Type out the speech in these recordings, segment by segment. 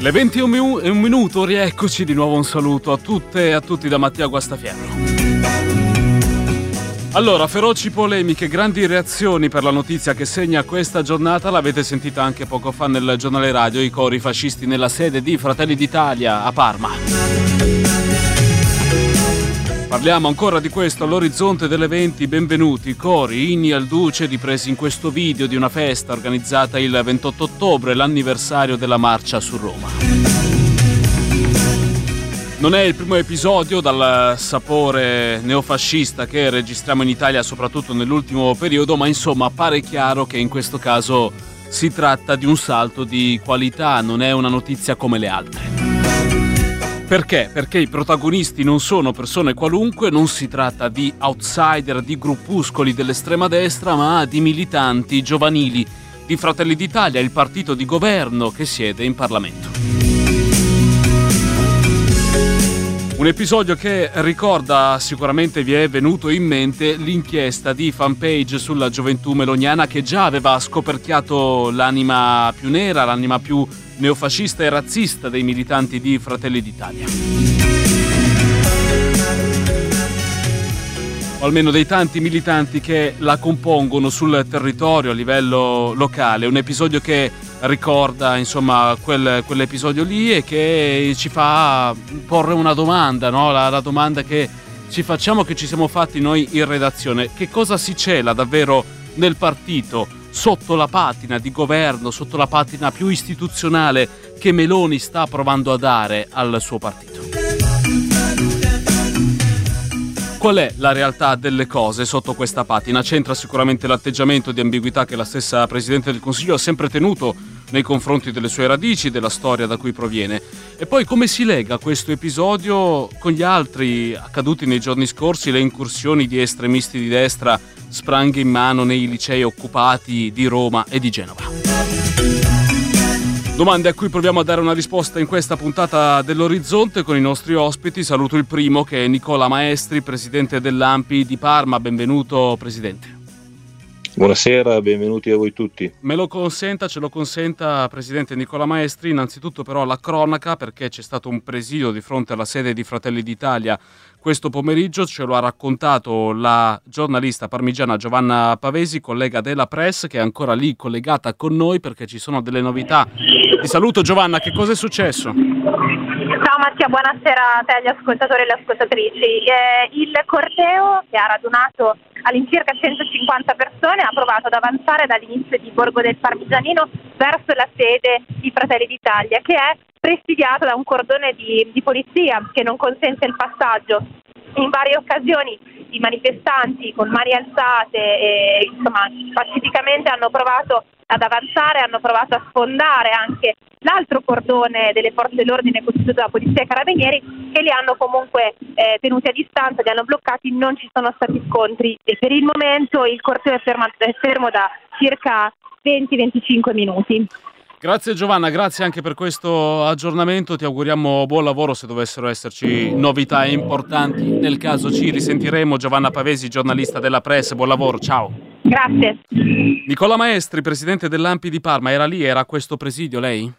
Le 20 e un minuto, rieccoci di nuovo, un saluto a tutte e a tutti da Mattia Guastaferro. Allora, feroci polemiche, grandi reazioni per la notizia che segna questa giornata, l'avete sentita anche poco fa nel giornale radio, i cori fascisti nella sede di Fratelli d'Italia a Parma. Parliamo ancora di questo all'orizzonte delle 20, benvenuti, cori, inni al duce ripresi in questo video di una festa organizzata il 28 ottobre, l'anniversario della marcia su Roma. Non è il primo episodio dal sapore neofascista che registriamo in Italia, soprattutto nell'ultimo periodo, ma insomma pare chiaro che in questo caso si tratta di un salto di qualità, non è una notizia come le altre. Perché? Perché i protagonisti non sono persone qualunque, non si tratta di outsider, di gruppuscoli dell'estrema destra, ma di militanti giovanili di Fratelli d'Italia, il partito di governo che siede in Parlamento. Un episodio che ricorda, sicuramente vi è venuto in mente, l'inchiesta di Fanpage sulla gioventù meloniana che già aveva scoperchiato l'anima più nera, l'anima più neofascista e razzista dei militanti di Fratelli d'Italia. O almeno dei tanti militanti che la compongono sul territorio a livello locale. Un episodio che ricorda, insomma, quell'episodio lì e che ci fa porre una domanda, no? La domanda che ci facciamo, che ci siamo fatti noi in redazione. Che cosa si cela davvero nel partito, sotto la patina di governo, sotto la patina più istituzionale che Meloni sta provando a dare al suo partito? Qual è la realtà delle cose sotto questa patina? C'entra sicuramente l'atteggiamento di ambiguità che la stessa Presidente del Consiglio ha sempre tenuto nei confronti delle sue radici, della storia da cui proviene. E poi come si lega questo episodio con gli altri accaduti nei giorni scorsi, le incursioni di estremisti di destra spranghe in mano nei licei occupati di Roma e di Genova? Domande a cui proviamo a dare una risposta in questa puntata dell'Orizzonte con i nostri ospiti. Saluto il primo, che è Nicola Maestri, presidente dell'ANPI di Parma. Benvenuto, presidente. Buonasera, benvenuti a voi tutti. Ce lo consenta, presidente Nicola Maestri. Innanzitutto però la cronaca, perché c'è stato un presidio di fronte alla sede di Fratelli d'Italia questo pomeriggio, ce lo ha raccontato la giornalista parmigiana Giovanna Pavesi, collega della Press, che è ancora lì collegata con noi perché ci sono delle novità. Ti saluto, Giovanna, che cosa è successo? Ciao Mattia, buonasera a te, agli ascoltatori e alle ascoltatrici. Il corteo, che ha radunato all'incirca 150 persone, ha provato ad avanzare dall'inizio di Borgo del Parmigianino verso la sede di Fratelli d'Italia, che è presidiato da un cordone di polizia che non consente il passaggio. In varie occasioni i manifestanti con mani alzate e pacificamente hanno provato ad avanzare, hanno provato a sfondare anche l'altro cordone delle forze dell'ordine costituito da polizia e carabinieri, che li hanno comunque tenuti a distanza, li hanno bloccati, non ci sono stati scontri e per il momento il corteo è fermo da circa 20-25 minuti. Grazie Giovanna, grazie anche per questo aggiornamento, ti auguriamo buon lavoro se dovessero esserci novità importanti, nel caso ci risentiremo. Giovanna Pavesi, giornalista della Press, buon lavoro, ciao. Grazie. Nicola Maestri, presidente dell'ANPI di Parma, era lì, era a questo presidio lei?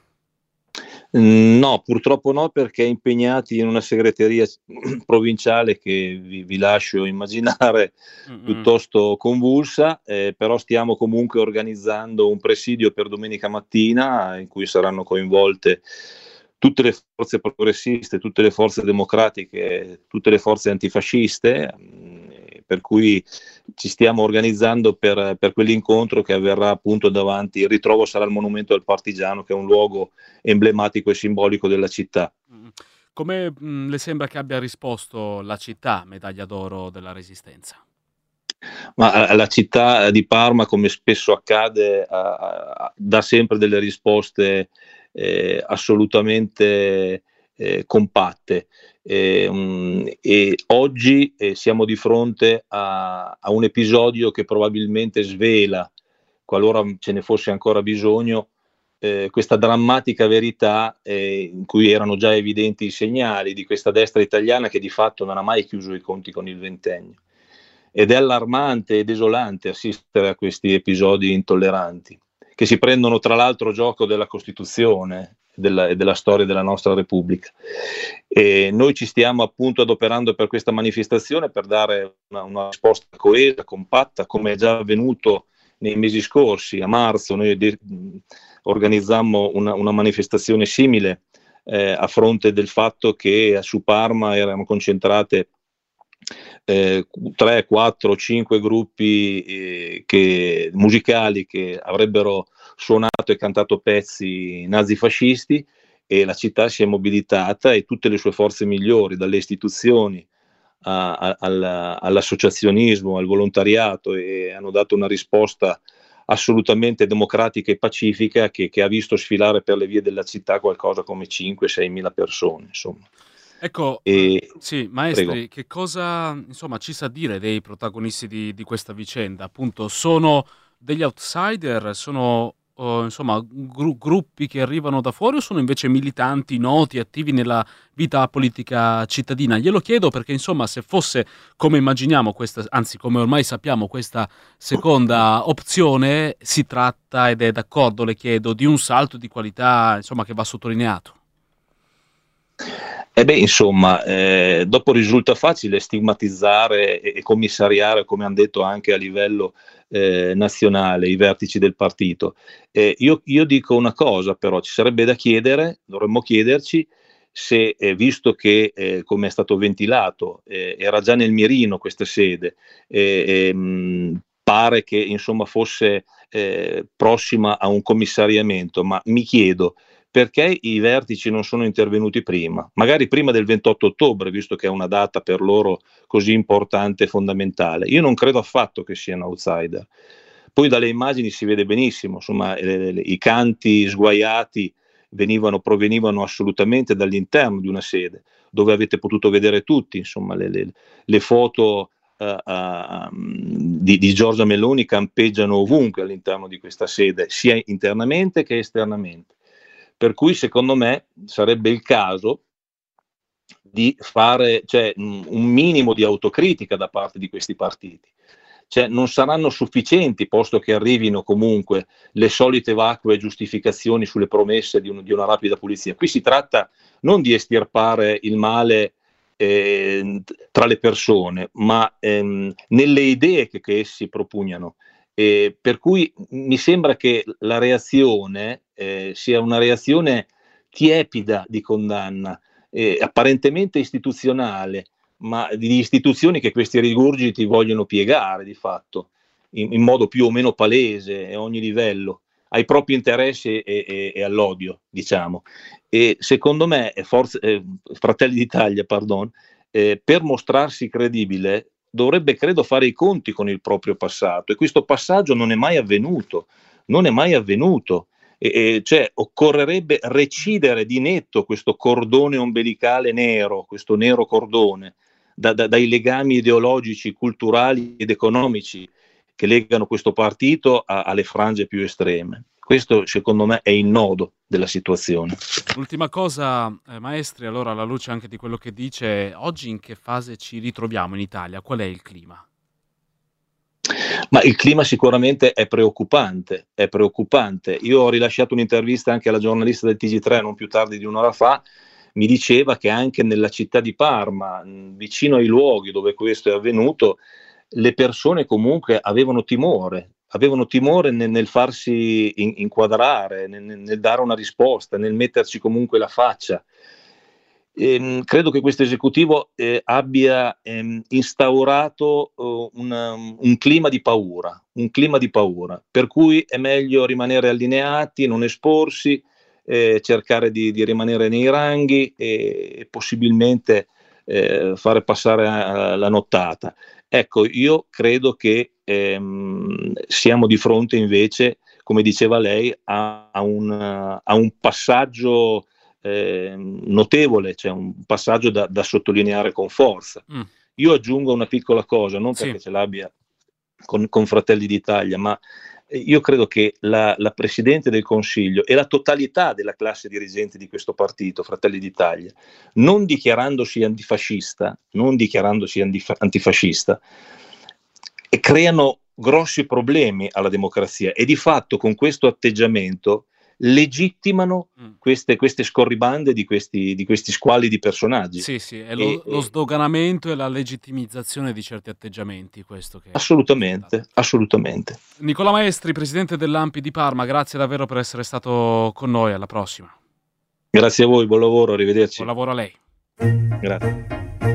No, purtroppo no, perché è impegnati in una segreteria provinciale che vi lascio immaginare piuttosto convulsa, però stiamo comunque organizzando un presidio per domenica mattina in cui saranno coinvolte tutte le forze progressiste, tutte le forze democratiche, tutte le forze antifasciste, per cui ci stiamo organizzando per quell'incontro che avverrà appunto davanti. Il ritrovo sarà il Monumento del Partigiano, che è un luogo emblematico e simbolico della città. Come le sembra che abbia risposto la città, medaglia d'oro della Resistenza? Ma la città di Parma, come spesso accade, dà sempre delle risposte assolutamente compatte. E oggi siamo di fronte a un episodio che probabilmente svela, qualora ce ne fosse ancora bisogno, questa drammatica verità in cui erano già evidenti i segnali di questa destra italiana che di fatto non ha mai chiuso i conti con il ventennio. Ed è allarmante e desolante assistere a questi episodi intolleranti, che si prendono tra l'altro gioco della Costituzione, e della storia della nostra Repubblica. E noi ci stiamo appunto adoperando per questa manifestazione per dare una risposta coesa, compatta, come è già avvenuto nei mesi scorsi. A marzo noi organizzammo una manifestazione simile a fronte del fatto che su Parma erano concentrate 3, 4, 5 gruppi musicali che avrebbero suonato e cantato pezzi nazifascisti, e la città si è mobilitata e tutte le sue forze migliori, dalle istituzioni all'associazionismo, al volontariato, e hanno dato una risposta assolutamente democratica e pacifica che ha visto sfilare per le vie della città qualcosa come 5-6 mila persone, insomma. Ecco, sì, maestri, prego. Che cosa insomma ci sa dire dei protagonisti di questa vicenda? Appunto, sono degli outsider, sono insomma gruppi che arrivano da fuori, o sono invece militanti noti, attivi nella vita politica cittadina? Glielo chiedo perché insomma, se fosse come immaginiamo questa, anzi come ormai sappiamo, questa seconda opzione, si tratta, ed è d'accordo, le chiedo, di un salto di qualità insomma che va sottolineato. Insomma, dopo risulta facile stigmatizzare e commissariare, come hanno detto anche a livello nazionale i vertici del partito. Io dico una cosa, però ci sarebbe da chiedere, dovremmo chiederci se, visto che come è stato ventilato, era già nel mirino questa sede, pare che insomma fosse prossima a un commissariamento, ma mi chiedo perché i vertici non sono intervenuti prima, magari prima del 28 ottobre, visto che è una data per loro così importante e fondamentale. Io non credo affatto che siano outsider. Poi dalle immagini si vede benissimo, insomma, i canti sguaiati provenivano assolutamente dall'interno di una sede, dove avete potuto vedere tutti, insomma, le foto di Giorgia Meloni campeggiano ovunque all'interno di questa sede, sia internamente che esternamente. Per cui secondo me sarebbe il caso di fare un minimo di autocritica da parte di questi partiti. Non saranno sufficienti, posto che arrivino comunque le solite vacue giustificazioni sulle promesse di una rapida pulizia. Qui si tratta non di estirpare il male tra le persone, ma nelle idee che essi propugnano. Per cui mi sembra che la reazione sia una reazione tiepida di condanna, apparentemente istituzionale, ma di istituzioni che questi rigurgiti vogliono piegare di fatto, in modo più o meno palese a ogni livello, ai propri interessi e all'odio, diciamo. E secondo me Fratelli d'Italia, per mostrarsi credibile, dovrebbe, credo, fare i conti con il proprio passato, e questo passaggio non è mai avvenuto, occorrerebbe recidere di netto questo cordone ombelicale nero, questo nero cordone, dai legami ideologici, culturali ed economici che legano questo partito alle frange più estreme. Questo secondo me è il nodo della situazione. Ultima cosa, maestri, allora, alla luce anche di quello che dice, oggi in che fase ci ritroviamo in Italia? Qual è il clima? Ma il clima sicuramente è preoccupante. Io ho rilasciato un'intervista anche alla giornalista del TG3 non più tardi di un'ora fa, mi diceva che anche nella città di Parma, vicino ai luoghi dove questo è avvenuto, le persone comunque avevano timore nel farsi inquadrare, nel dare una risposta, nel metterci comunque la faccia. Credo che questo esecutivo abbia instaurato un clima di paura, per cui è meglio rimanere allineati, non esporsi, cercare di rimanere nei ranghi e possibilmente fare passare la nottata. Ecco, io credo che siamo di fronte invece, come diceva lei, a un passaggio notevole, un passaggio da sottolineare con forza. Io aggiungo una piccola cosa, non perché ce l'abbia con Fratelli d'Italia, ma io credo che la Presidente del Consiglio e la totalità della classe dirigente di questo partito, Fratelli d'Italia, non dichiarandosi antifascista, creano grossi problemi alla democrazia, e di fatto con questo atteggiamento legittimano queste scorribande di questi squalidi personaggi. Sì, è lo sdoganamento e la legittimizzazione di certi atteggiamenti, questo che assolutamente. Nicola Maestri, presidente dell'ANPI di Parma, grazie davvero per essere stato con noi, alla prossima. Grazie a voi, buon lavoro, arrivederci. Buon lavoro a lei. Grazie.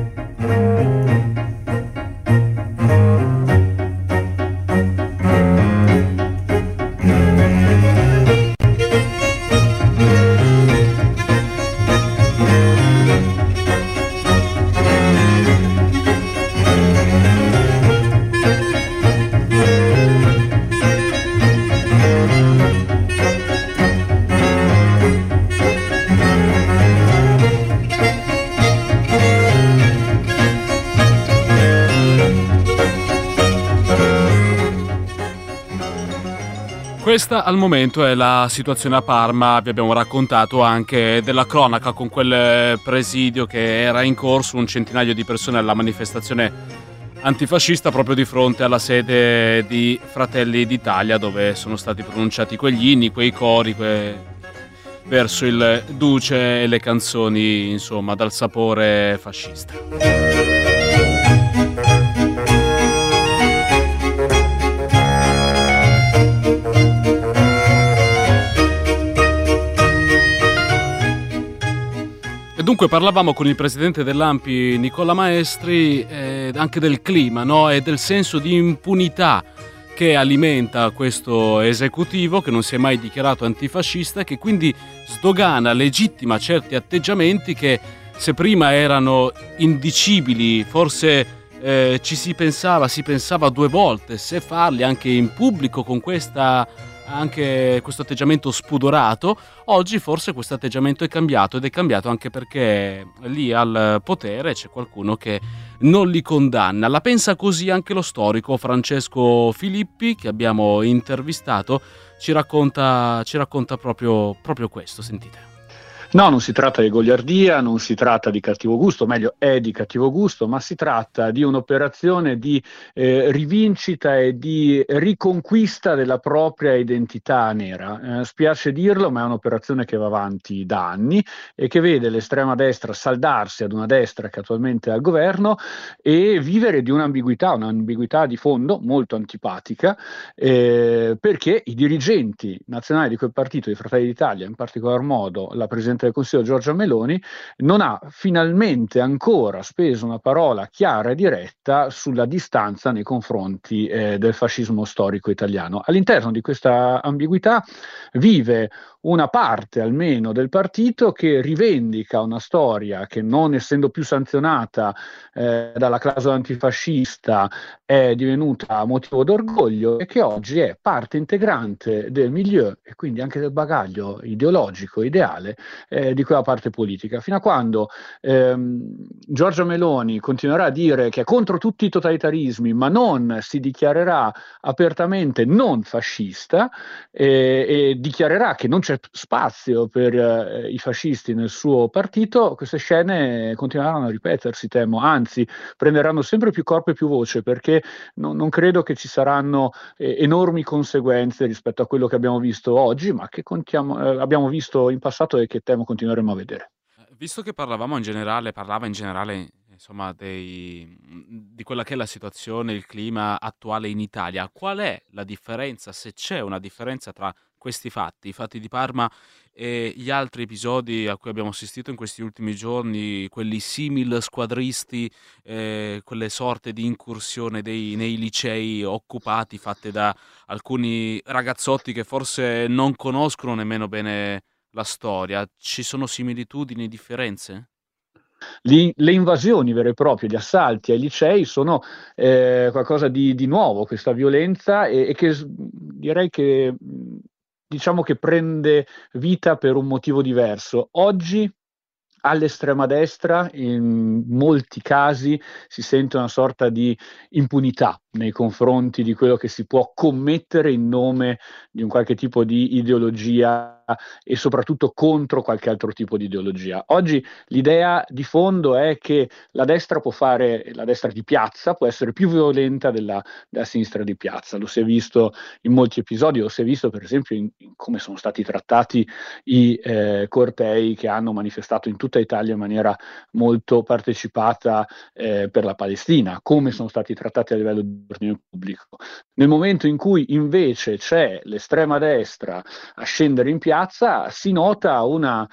Questa al momento è la situazione a Parma. Vi abbiamo raccontato anche della cronaca con quel presidio che era in corso, un centinaio di persone alla manifestazione antifascista proprio di fronte alla sede di Fratelli d'Italia, dove sono stati pronunciati quegli inni, quei cori verso il Duce e le canzoni, insomma, dal sapore fascista. Dunque parlavamo con il presidente dell'ANPI Nicola Maestri anche del clima, no? E del senso di impunità che alimenta questo esecutivo, che non si è mai dichiarato antifascista e che quindi sdogana, legittima certi atteggiamenti che, se prima erano indicibili, forse si pensava due volte se farli anche in pubblico con anche questo atteggiamento spudorato. Oggi forse questo atteggiamento è cambiato, ed è cambiato anche perché lì al potere c'è qualcuno che non li condanna. La pensa così anche lo storico Francesco Filippi, che abbiamo intervistato, ci racconta proprio questo, sentite. No, non si tratta di goliardia, non si tratta di cattivo gusto, meglio è di cattivo gusto, ma si tratta di un'operazione di rivincita e di riconquista della propria identità nera. Spiace dirlo, ma è un'operazione che va avanti da anni e che vede l'estrema destra saldarsi ad una destra che attualmente è al governo e vivere di un'ambiguità di fondo molto antipatica, perché i dirigenti nazionali di quel partito, di Fratelli d'Italia, in particolar modo la Presidente del Consiglio Giorgia Meloni, non ha finalmente ancora speso una parola chiara e diretta sulla distanza nei confronti del fascismo storico italiano. All'interno di questa ambiguità vive una parte almeno del partito che rivendica una storia che, non essendo più sanzionata dalla clausola antifascista, è divenuta motivo d'orgoglio e che oggi è parte integrante del milieu e quindi anche del bagaglio ideologico, ideale di quella parte politica. Fino a quando Giorgia Meloni continuerà a dire che è contro tutti i totalitarismi, ma non si dichiarerà apertamente non fascista e dichiarerà che non c'è spazio per i fascisti nel suo partito, queste scene continueranno a ripetersi, temo, anzi prenderanno sempre più corpo e più voce, perché non credo che ci saranno enormi conseguenze rispetto a quello che abbiamo visto oggi, ma che abbiamo visto in passato e che temo continueremo a vedere. Visto che parlava in generale insomma di quella che è la situazione, il clima attuale in Italia, qual è la differenza, se c'è una differenza tra questi fatti, i fatti di Parma e gli altri episodi a cui abbiamo assistito in questi ultimi giorni, quelli simil squadristi, quelle sorte di incursione nei licei occupati fatte da alcuni ragazzotti che forse non conoscono nemmeno bene la storia? Ci sono similitudini, differenze? Le invasioni vere e proprie, gli assalti ai licei sono qualcosa di nuovo, questa violenza, e che direi che diciamo che prende vita per un motivo diverso. Oggi all'estrema destra in molti casi si sente una sorta di impunità nei confronti di quello che si può commettere in nome di un qualche tipo di ideologia e soprattutto contro qualche altro tipo di ideologia. Oggi l'idea di fondo è che la destra di piazza può essere più violenta della sinistra di piazza. Lo si è visto in molti episodi, lo si è visto per esempio in come sono stati trattati i cortei che hanno manifestato in tutta Italia in maniera molto partecipata per la Palestina, come sono stati trattati a livello di ordine pubblico. Nel momento in cui invece c'è l'estrema destra a scendere in piazza, si nota una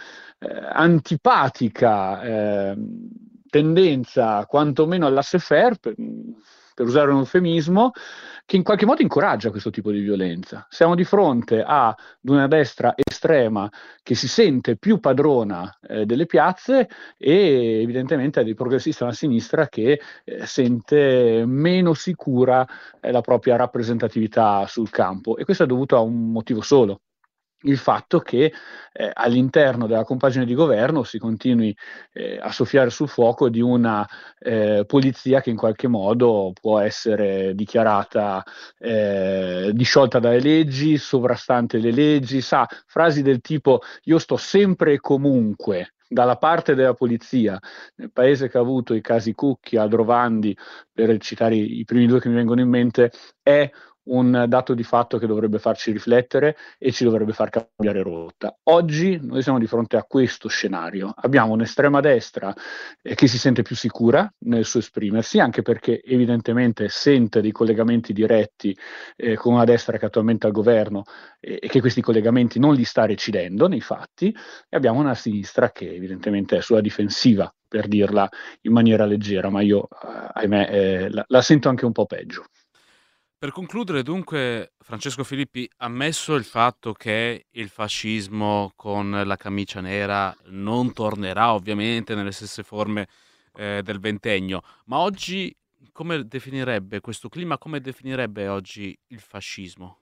antipatica tendenza, quantomeno all'laissez-faire, per usare un eufemismo, che in qualche modo incoraggia questo tipo di violenza. Siamo di fronte ad una destra estrema che si sente più padrona delle piazze e evidentemente a dei progressisti alla sinistra che sente meno sicura la propria rappresentatività sul campo, e questo è dovuto a un motivo solo: il fatto che all'interno della compagine di governo si continui a soffiare sul fuoco di una polizia che in qualche modo può essere dichiarata disciolta dalle leggi, sovrastante le leggi, frasi del tipo "io sto sempre e comunque dalla parte della polizia", nel paese che ha avuto i casi Cucchi, Aldrovandi, per citare i primi due che mi vengono in mente, è un dato di fatto che dovrebbe farci riflettere e ci dovrebbe far cambiare rotta. Oggi noi siamo di fronte a questo scenario. Abbiamo un'estrema destra che si sente più sicura nel suo esprimersi, anche perché evidentemente sente dei collegamenti diretti con una destra che attualmente è al governo e che questi collegamenti non li sta recidendo nei fatti, e abbiamo una sinistra che evidentemente è sulla difensiva, per dirla in maniera leggera, ma io ahimè la sento anche un po' peggio. Per concludere, dunque, Francesco Filippi, ammesso il fatto che il fascismo con la camicia nera non tornerà ovviamente nelle stesse forme del ventennio, ma oggi come definirebbe questo clima, come definirebbe oggi il fascismo?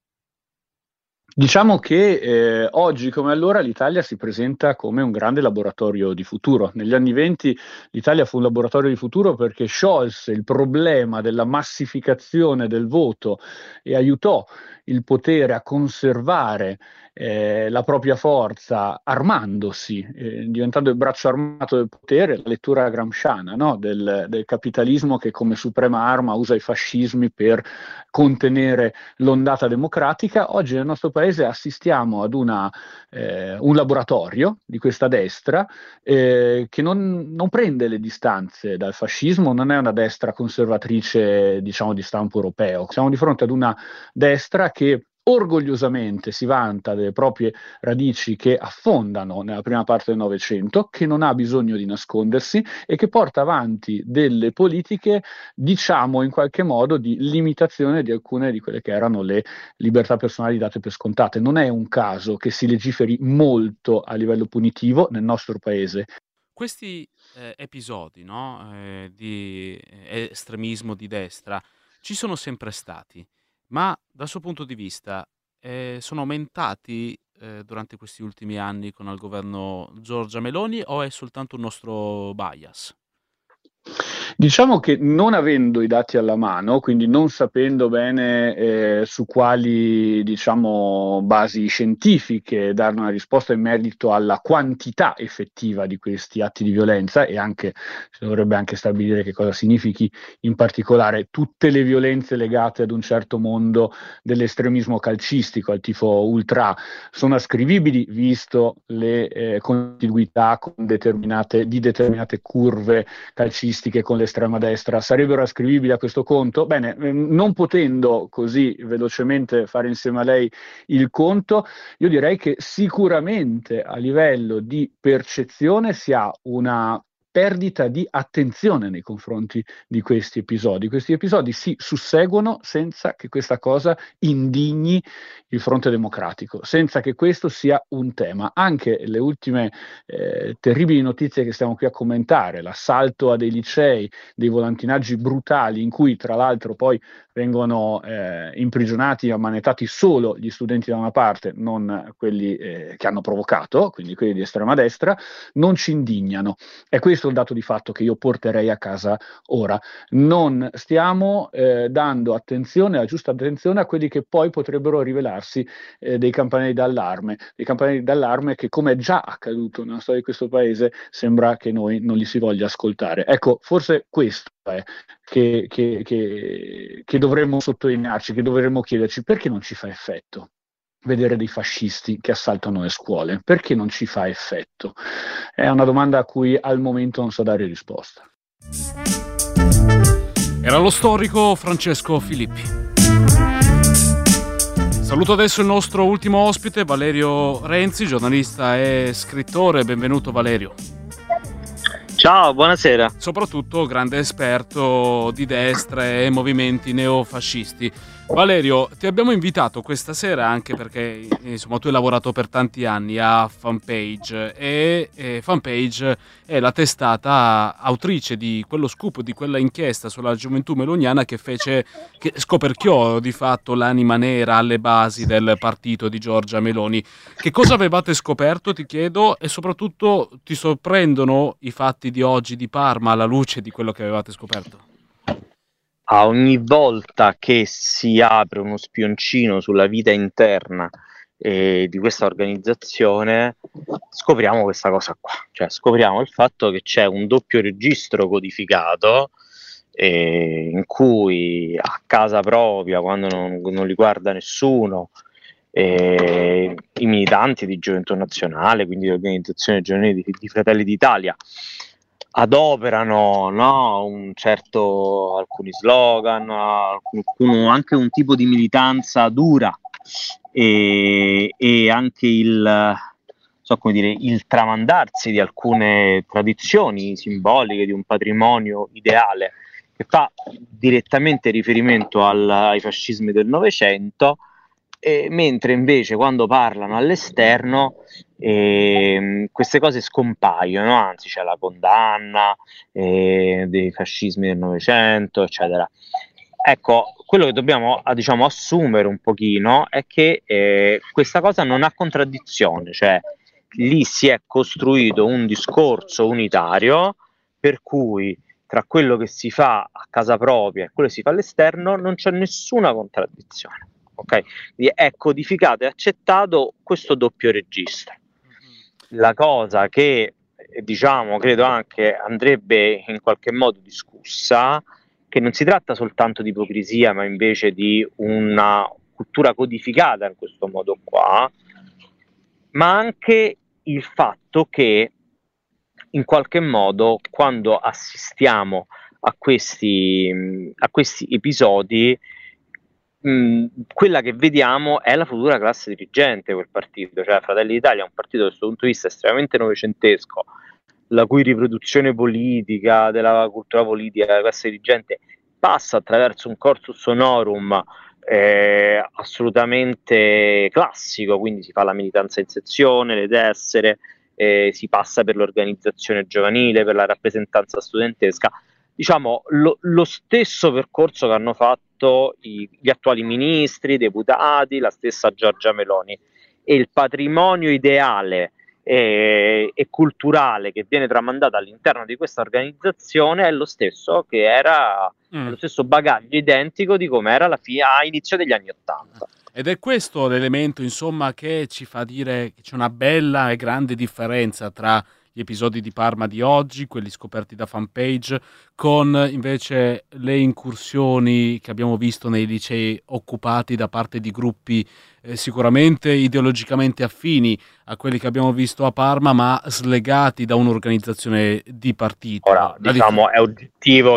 Diciamo che oggi come allora l'Italia si presenta come un grande laboratorio di futuro. Negli anni '20 l'Italia fu un laboratorio di futuro perché sciolse il problema della massificazione del voto e aiutò il potere a conservare la propria forza armandosi, diventando il braccio armato del potere, la lettura gramsciana, no? del capitalismo che come suprema arma usa i fascismi per contenere l'ondata democratica. Oggi nel nostro paese assistiamo ad un laboratorio di questa destra che non prende le distanze dal fascismo, non è una destra conservatrice, diciamo, di stampo europeo. Siamo di fronte ad una destra che orgogliosamente si vanta delle proprie radici che affondano nella prima parte del Novecento, che non ha bisogno di nascondersi e che porta avanti delle politiche, diciamo in qualche modo, di limitazione di alcune di quelle che erano le libertà personali date per scontate. Non è un caso che si legiferi molto a livello punitivo nel nostro paese. Questi episodi, no, di estremismo di destra ci sono sempre stati, ma dal suo punto di vista sono aumentati durante questi ultimi anni con il governo Giorgia Meloni o è soltanto un nostro bias? Diciamo che non avendo i dati alla mano, quindi non sapendo bene su quali, diciamo, basi scientifiche dare una risposta in merito alla quantità effettiva di questi atti di violenza, e anche si dovrebbe anche stabilire che cosa significhi in particolare tutte le violenze legate ad un certo mondo dell'estremismo calcistico, al tifo ultra, sono ascrivibili visto le contiguità con determinate curve calcistiche con l'estrema destra, sarebbero ascrivibili a questo conto? Bene, non potendo così velocemente fare insieme a lei il conto, io direi che sicuramente a livello di percezione si ha una perdita di attenzione nei confronti di questi episodi. Questi episodi si susseguono senza che questa cosa indigni il fronte democratico, senza che questo sia un tema. Anche le ultime terribili notizie che stiamo qui a commentare, l'assalto a dei licei, dei volantinaggi brutali in cui tra l'altro poi vengono imprigionati, ammanettati solo gli studenti da una parte, non quelli che hanno provocato, quindi quelli di estrema destra, non ci indignano. È questo il dato di fatto che io porterei a casa ora. Non stiamo dando attenzione, la giusta attenzione a quelli che poi potrebbero rivelarsi dei campanelli d'allarme che, come è già accaduto nella storia di questo paese, sembra che noi non li si voglia ascoltare. Ecco, forse questo è che dovremmo sottolinearci, che dovremmo chiederci: perché non ci fa effetto vedere dei fascisti che assaltano le scuole? Perché non ci fa effetto? È una domanda a cui al momento non so dare risposta. Era lo storico Francesco Filippi. Saluto adesso il nostro ultimo ospite, Valerio Renzi, giornalista e scrittore. Benvenuto Valerio. Ciao, buonasera. Soprattutto grande esperto di destra e movimenti neofascisti. Valerio, ti abbiamo invitato questa sera anche perché insomma tu hai lavorato per tanti anni a Fanpage e Fanpage è la testata autrice di quello scoop, di quella inchiesta sulla gioventù meloniana che scoperchiò di fatto l'anima nera alle basi del partito di Giorgia Meloni. Che cosa avevate scoperto, ti chiedo, e soprattutto ti sorprendono i fatti di oggi di Parma alla luce di quello che avevate scoperto? Ogni volta che si apre uno spioncino sulla vita interna di questa organizzazione, scopriamo questa cosa qua, cioè scopriamo il fatto che c'è un doppio registro codificato in cui a casa propria, quando non li guarda nessuno, i militanti di Gioventù Nazionale, quindi l'organizzazione giovanile di Fratelli d'Italia, adoperano alcuni slogan, anche un tipo di militanza dura e anche il tramandarsi di alcune tradizioni simboliche, di un patrimonio ideale che fa direttamente riferimento ai fascismi del Novecento, mentre invece quando parlano all'esterno queste cose scompaiono, anzi c'è la condanna dei fascismi del Novecento, eccetera. Ecco, quello che dobbiamo assumere un pochino è che questa cosa non ha contraddizione, cioè lì si è costruito un discorso unitario per cui tra quello che si fa a casa propria e quello che si fa all'esterno non c'è nessuna contraddizione. Okay? Quindi è codificato e accettato questo doppio registro. La cosa che credo anche andrebbe in qualche modo discussa, che non si tratta soltanto di ipocrisia, ma invece di una cultura codificata in questo modo qua, ma anche il fatto che in qualche modo quando assistiamo a questi episodi, quella che vediamo è la futura classe dirigente di quel partito, cioè Fratelli d'Italia è un partito da questo punto di vista estremamente novecentesco, la cui riproduzione politica, della cultura politica della classe dirigente passa attraverso un cursus honorum assolutamente classico, quindi si fa la militanza in sezione, le tessere, si passa per l'organizzazione giovanile, per la rappresentanza studentesca, diciamo lo stesso percorso che hanno fatto gli attuali ministri, deputati, la stessa Giorgia Meloni, e il patrimonio ideale e culturale che viene tramandato all'interno di questa organizzazione è lo stesso che era lo stesso bagaglio identico di come era a inizio degli anni '80. Ed è questo l'elemento, insomma, che ci fa dire che c'è una bella e grande differenza tra gli episodi di Parma di oggi, quelli scoperti da Fanpage, con invece le incursioni che abbiamo visto nei licei occupati da parte di gruppi sicuramente ideologicamente affini a quelli che abbiamo visto a Parma, ma slegati da un'organizzazione di partito. Ora, è oggettivo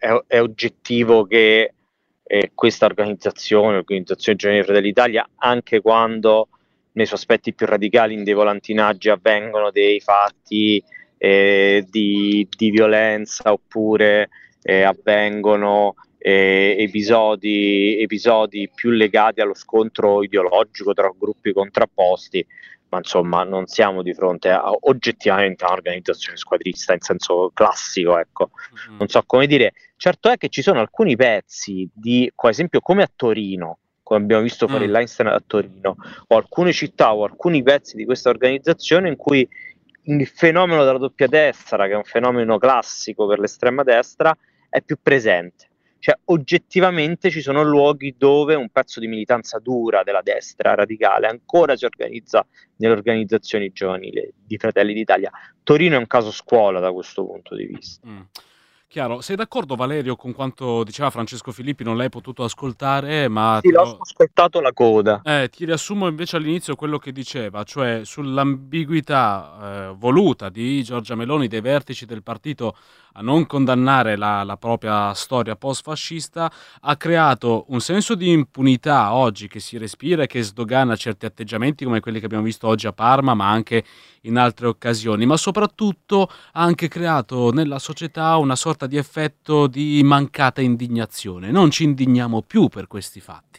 che questa organizzazione giovanile di Fratelli d'Italia, anche quando nei suoi aspetti più radicali, in dei volantinaggi, avvengono dei fatti di violenza oppure avvengono episodi più legati allo scontro ideologico tra gruppi contrapposti, ma insomma non siamo di fronte oggettivamente a un'organizzazione squadrista in senso classico, ecco. Non so come dire. Certo è che ci sono alcuni pezzi ad esempio come a Torino, come abbiamo visto fare l'Einstein a Torino, o alcune città o alcuni pezzi di questa organizzazione in cui il fenomeno della doppia destra, che è un fenomeno classico per l'estrema destra, è più presente. Cioè oggettivamente ci sono luoghi dove un pezzo di militanza dura della destra radicale ancora si organizza nelle organizzazioni giovanili di Fratelli d'Italia. Torino è un caso scuola da questo punto di vista. Chiaro. Sei d'accordo, Valerio, con quanto diceva Francesco Filippi? Non l'hai potuto ascoltare, ma sì, l'ho ascoltato la coda. Ti riassumo invece all'inizio quello che diceva, cioè sull'ambiguità voluta di Giorgia Meloni, dei vertici del partito, a non condannare la propria storia post-fascista, ha creato un senso di impunità oggi che si respira e che sdogana certi atteggiamenti come quelli che abbiamo visto oggi a Parma, ma anche in altre occasioni, ma soprattutto ha anche creato nella società una sorta di effetto di mancata indignazione. Non ci indigniamo più per questi fatti.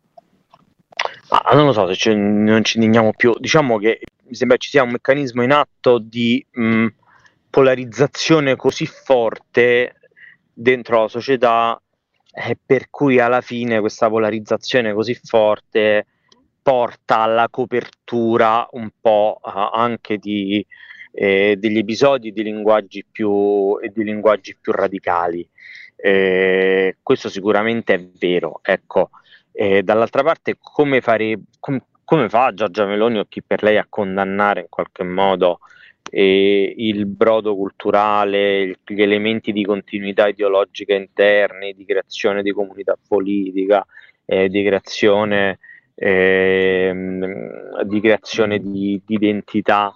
Non lo so se non ci indigniamo più. Diciamo che mi sembra ci sia un meccanismo in atto di polarizzazione così forte dentro la società, per cui alla fine questa polarizzazione così forte porta alla copertura un po' anche degli episodi di linguaggi più radicali. Questo sicuramente è vero, ecco. Dall'altra parte come fa Giorgia Meloni o chi per lei a condannare in qualche modo il brodo culturale, gli elementi di continuità ideologica interni, di creazione di comunità politica, di creazione di identità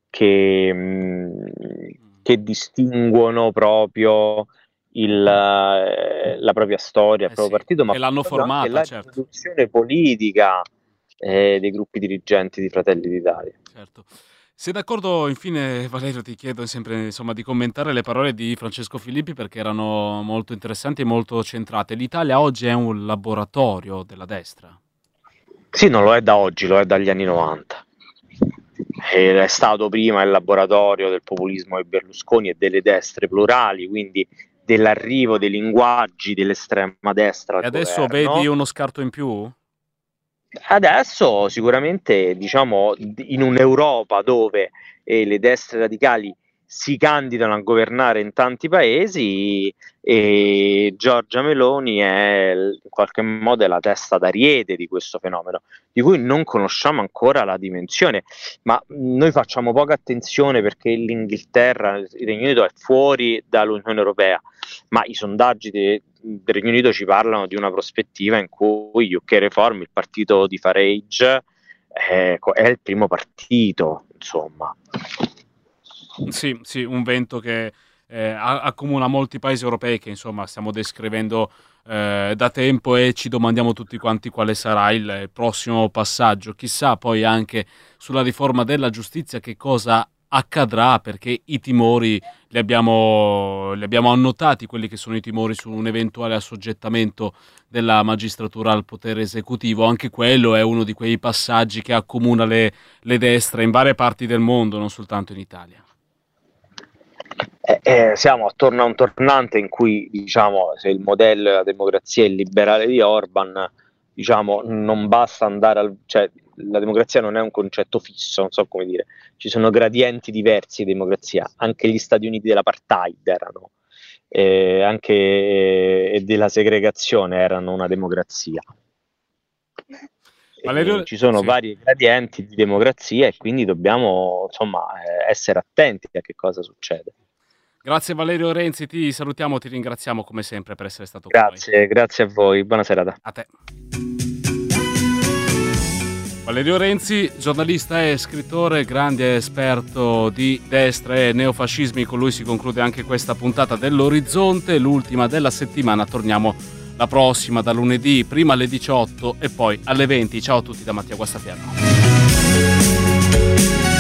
che distinguono proprio la propria storia, il proprio partito, ma che l'hanno formata, anche la riproduzione politica dei gruppi dirigenti di Fratelli d'Italia. Certo. Sei d'accordo, infine, Valerio, ti chiedo sempre di commentare le parole di Francesco Filippi perché erano molto interessanti e molto centrate. L'Italia oggi è un laboratorio della destra? Sì, non lo è da oggi, lo è dagli anni 90. È stato prima il laboratorio del populismo di Berlusconi e delle destre plurali, quindi dell'arrivo dei linguaggi dell'estrema destra. E adesso vedi uno scarto in più? Adesso sicuramente, diciamo, in un'Europa dove le destre radicali si candidano a governare in tanti paesi, e Giorgia Meloni è in qualche modo la testa d'ariete di questo fenomeno, di cui non conosciamo ancora la dimensione, ma noi facciamo poca attenzione perché l'Inghilterra, il Regno Unito è fuori dall'Unione Europea, ma i sondaggi del Regno Unito ci parlano di una prospettiva in cui UK Reform, il partito di Farage, è il primo partito, insomma. Sì, un vento che accomuna molti paesi europei che insomma stiamo descrivendo da tempo, e ci domandiamo tutti quanti quale sarà il prossimo passaggio. Chissà poi anche sulla riforma della giustizia che cosa accadrà, perché i timori li abbiamo annotati, quelli che sono i timori su un eventuale assoggettamento della magistratura al potere esecutivo. Anche quello è uno di quei passaggi che accomuna le destre in varie parti del mondo, non soltanto in Italia. Siamo attorno a un tornante in cui, diciamo, se il modello della democrazia è il liberale di Orban, diciamo, non basta andare cioè la democrazia non è un concetto fisso, non so come dire, ci sono gradienti diversi di democrazia, anche gli Stati Uniti dell'apartheid erano, anche della segregazione erano una democrazia. Valerio, ci sono vari gradienti di democrazia e quindi dobbiamo, insomma, essere attenti a che cosa succede. Grazie Valerio Renzi, ti salutiamo, ti ringraziamo come sempre per essere stato con noi. Grazie a voi, buona serata. A te. Valerio Renzi, giornalista e scrittore, grande esperto di destra e neofascismi. Con lui si conclude anche questa puntata dell'Orizzonte, l'ultima della settimana. Torniamo la prossima da lunedì, prima alle 18 e poi alle 20. Ciao a tutti da Mattia Guastaferro.